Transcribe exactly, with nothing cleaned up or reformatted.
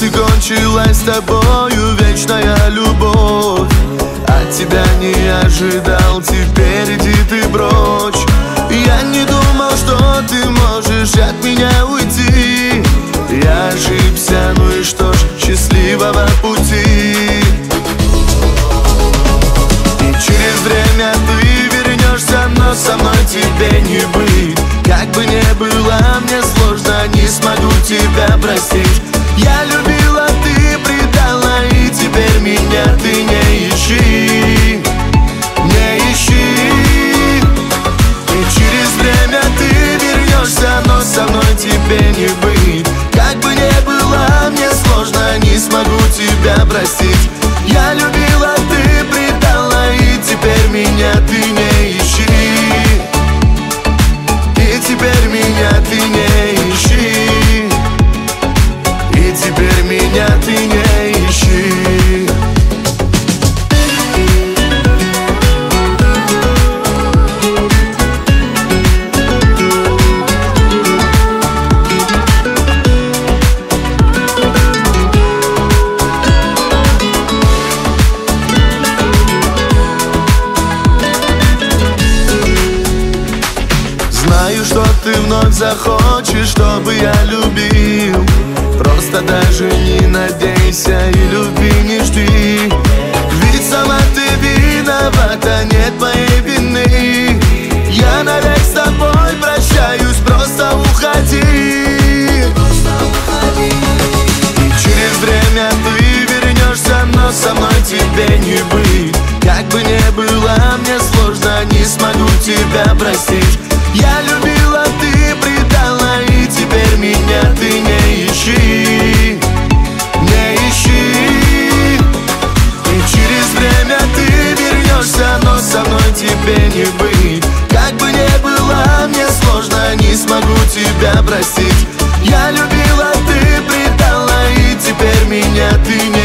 и кончилась с тобою вечная любовь. От тебя не ожидал, теперь иди ты прочь. Я не думал, что ты можешь от меня уйти. Я ошибся, ну и что ж, счастливого пути. И через время ты вернешься, но со мной тебе не быть. Как бы не было мне сложно, не смогу тебя простить. Я любила, ты предала, и теперь меня ты не ищи, не ищи. И через время ты вернешься, но со мной тебе не быть. Как бы не было мне сложно, не смогу тебя простить. Я любила, ты предала, и теперь меня ты не ищи. И теперь меня ты не ищи. И теперь меня ты не ищи. Знаю, что ты вновь захочешь, чтобы я любил. Просто даже не надейся и любви не жди. Ведь сама ты виновата, нет моей вины. Я навек с тобой прощаюсь, просто уходи. И через время ты вернешься, но со мной тебе не быть. Как бы не было мне сложно, не смогу тебя простить. Я любила, ты предала, и теперь меня ты не ищи, не ищи. И через время ты вернешься, но со мной тебе не быть. Как бы не было мне сложно, не смогу тебя простить. Я любила, ты предала, и теперь меня ты не